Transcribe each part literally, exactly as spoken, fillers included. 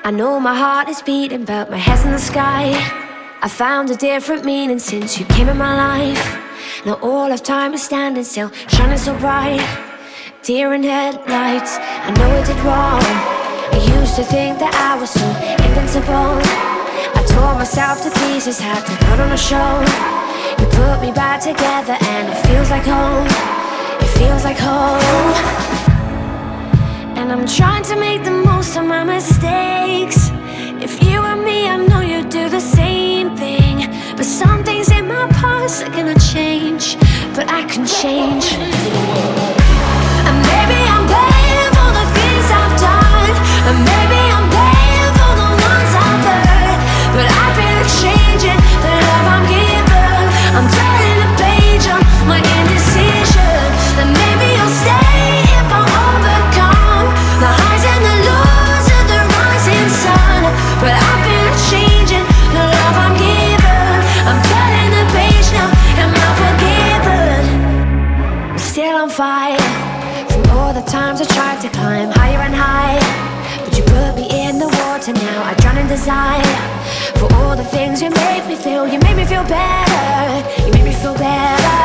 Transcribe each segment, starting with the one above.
I know my heart is beating, but my head's in the sky. I found a different meaning since you came in my life. Now all of time is standing still, shining so bright. Deer in headlights, I know I did wrong. I used to think that I was so invincible. I tore myself to pieces, had to put on a show. You put me back together and it feels like home. It feels like home. And I'm trying to make the most of my mistakes. If you and me, I know you do the same thing. But some things in my past are gonna change, but I can change. And maybe I'm paying for the things I've done, and maybe I'm paying for the ones I've hurt. But I feel it changing, the love I'm given. I'm turning the page on my indecision. And maybe you'll stay if I overcome the highs and the lows of the rising sun. But I feel it changing, the love I'm given. I'm turning the page now, am I forgiven? I'm still on fire from all the times I tried to climb higher and higher. But you put me in the water now, I drown in desire. For all the things you made me feel, you made me feel better. You made me feel better.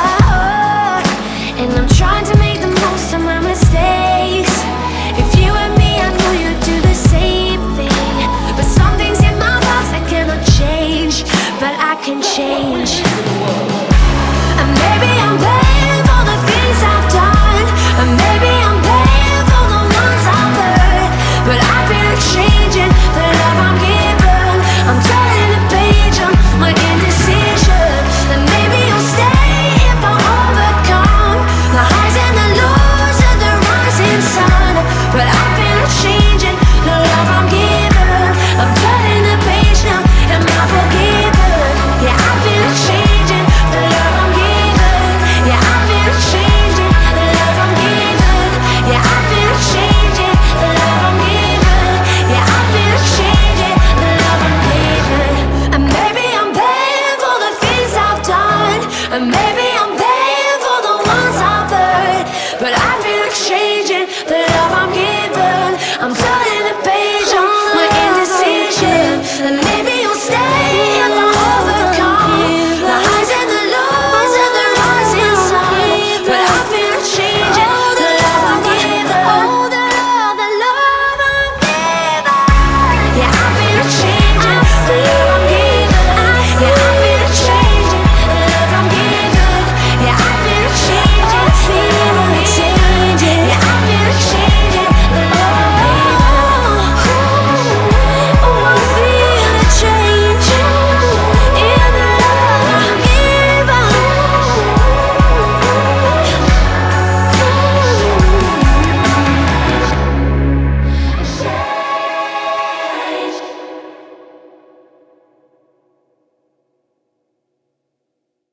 And I'm trying to make the most of my mistakes. If you and me, I know you do the same thing. But some things in my past I cannot change, but I can change. And maybe I'm paying for the things I've done, and maybe I'm paying for the ones I've hurt. But I feel it changing, the love I'm given. I'm turning the page on my indecision. And maybe you'll stay if I overcome the highs and the lows of the rising sun. But I feel it changing, the love I'm given. I'm turning the page now, am I forgiven? Yeah, I feel it changing, the love I'm given. Yeah, I feel it changing, the love I'm given. Yeah, I feel it changing, the love I'm given. Yeah, I feel it changing, the love I'm given. And maybe I'm paying for the things I've done, and maybe